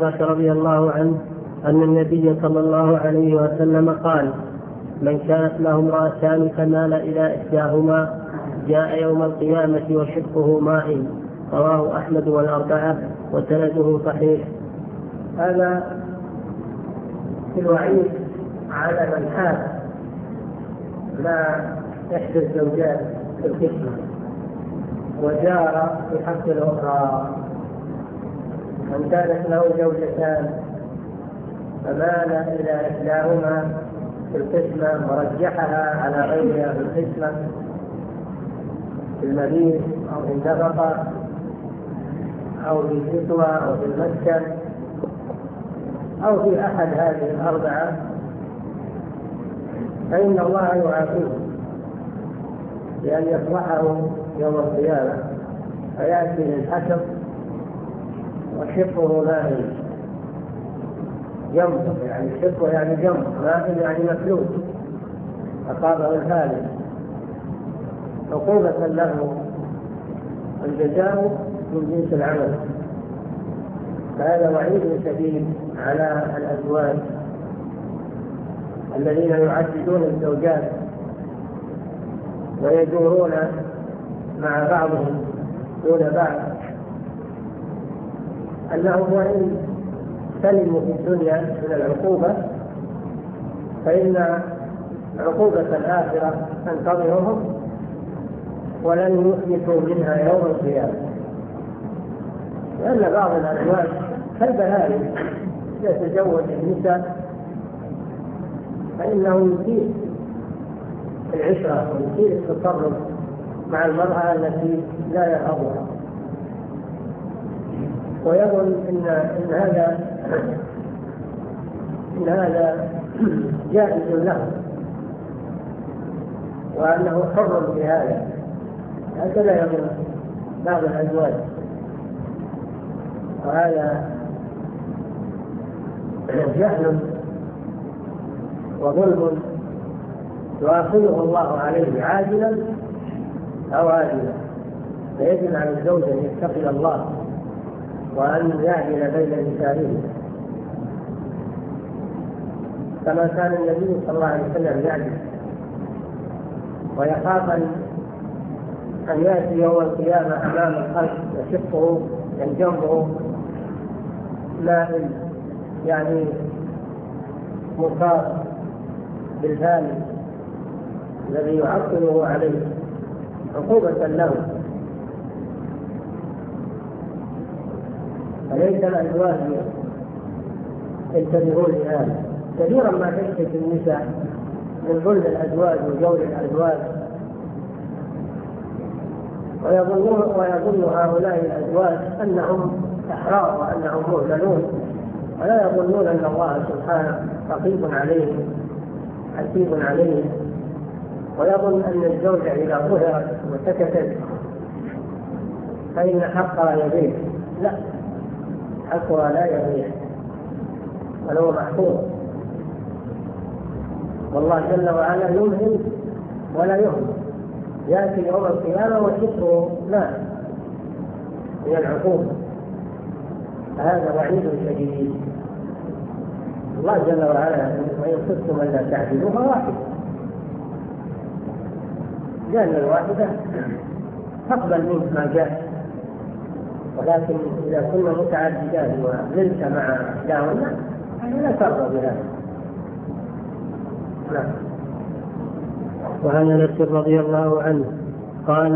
هريرة رضي الله عنه أن النبي صلى الله عليه وسلم قال: من كانت له امرأتان فمال إلى إحداهما جاء يوم القيامة وشقه مائل. رواه أحمد والأربعة وسنده صحيح. هذا في الوعيد على من حال مع إحدى الزوجات في القسمة وجار في حق الأخرى. من كانت له زوجتان فمال إلى إحداهما في القسمة ورجحها على غيرها في القسمة في المبيت أو في النفقة أو في الكسوة أو في المسكن أو في أحد هذه الأربعة، فإن الله يعافيه بأن يفضحه يوم القيامة فيأتي للحشر وشقه مائل جنبه، يعني شقه يعني جنب، مائل يعني مفلوج أصابه الهالك، عقوبة له الجزاء من جنس العمل. فهذا وعيد شديد على الأزواج الذين يعددون الزوجات ويدورون مع بعضهم دون بعض، أنهم وإن سلموا في الدنيا من العقوبة فإن عقوبة الآخرة تنتظرهم ولن يثبتوا منها يوم القيامة. لأن بعض الأزواج كالبهائم يتزوج النساء فإنه يثير العشرة ويثير التصرف مع المرأة التي لا يرغبها، ويظن إن هذا جائز له وأنه حر في هذا. هكذا يظن بعض الأزواج، وهذا جهل وظلم يؤاخذه الله عليه عاجلا أو آجلا. فيجب على الزوج أن يتقي الله وأن يعدل بين نسائه كما كان النبي صلى الله عليه وسلم يعدل، ويخاف أن يأتي يوم القيامة أمام الخلق يشقه جنبه مائل، يعني مصاب بالهال الذي يعطله عليه عقوبة له. فليس الأزواج ينتبهون لهذا. كثيرا ما تشتكي النساء من ظلم الأزواج وجور الأزواج، ويظن هؤلاء الأزواج أنهم أحرار وأنهم مؤمنون، ولا يظنون أن الله سبحانه رقيب عليهم حسيب عليهم، ويظن أن الزوجة إذا ظهرت وسكتت فإن حقها يضيع. لا، حقها لا يضيع ولو محفوظ، والله جل وعلا يمهل ولا يهمل. يأتي يوم القيامة وشقه ماء من العقوبة. هذا وعيد شديد. الله جل وعلا وإن خفتم ألا تعدلوا فواحدة، لأن الواحدة تقبل منك ما جاء، ولكن إذا كنا متعددات وزلت مع إحداهن لا ترضى بهذا. وعن أنس رضي الله عنه قال: